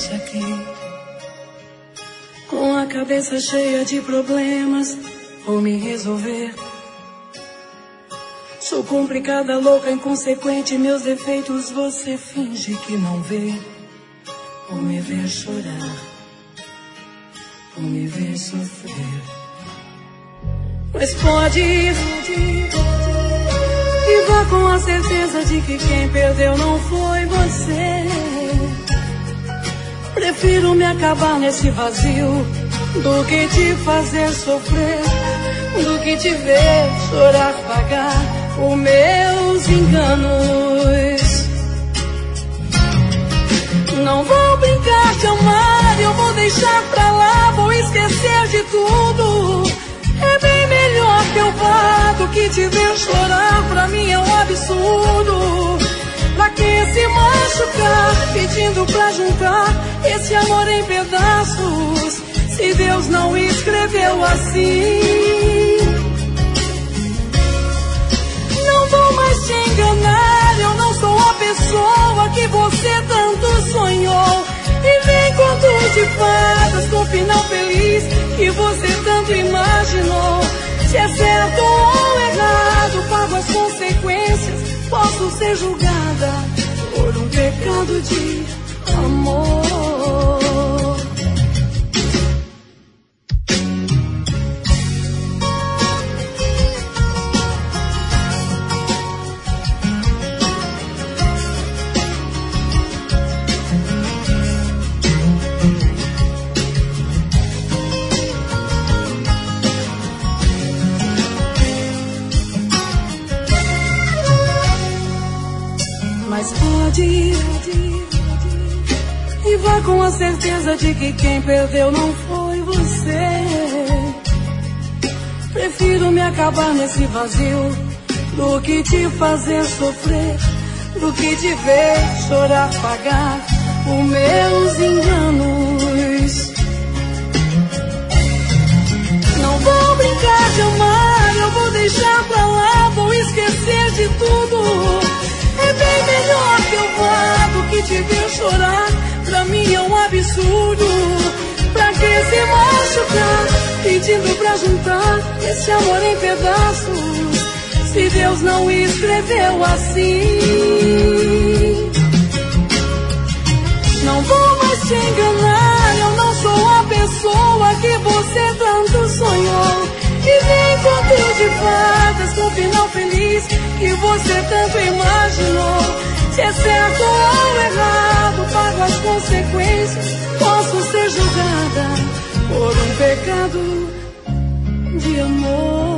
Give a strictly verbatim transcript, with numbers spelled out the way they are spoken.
noite aqui, com a cabeça cheia de problemas, vou me resolver. Sou complicada, louca, inconsequente, meus defeitos você finge que não vê. Vou me ver chorar, vou me ver sofrer. Mas pode ir, e vá com a certeza de que quem perdeu não foi você. Prefiro me acabar nesse vazio do que te fazer sofrer, do que te ver chorar, pagar os meus enganos. Não vou brincar de amar, eu vou deixar pra lá, vou esquecer de tudo. É bem melhor que eu vá do que te ver chorar, pra mim é um absurdo. Pra que se machucar, pedindo pra juntar esse amor em pedaços, se Deus não escreveu assim? Não vou mais te enganar, eu não sou a pessoa que você tanto sonhou. E vem contos de fadas com final feliz que você tanto imaginou. Se é certo ou errado, pago as consequências. Posso ser julgada por um pecado de amor. Mas pode ir, e vá com a certeza de que quem perdeu não foi você. Prefiro me acabar nesse vazio do que te fazer sofrer, do que te ver chorar, pagar os meus enganos. Não vou brincar de amar, eu vou deixar pra lá, vou esquecer de tudo. É bem melhor que eu vá do que te ver chorar, pra mim é um absurdo. Pra que se machucar, pedindo pra juntar esse amor em pedaços, se Deus não escreveu assim? Não vou mais te enganar, eu não sou a pessoa que você tanto sonhou. E vem contos de fadas com final feliz que você tanto imaginou. Se é certo ou errado, pago as consequências. Posso ser julgada por um pecado de amor.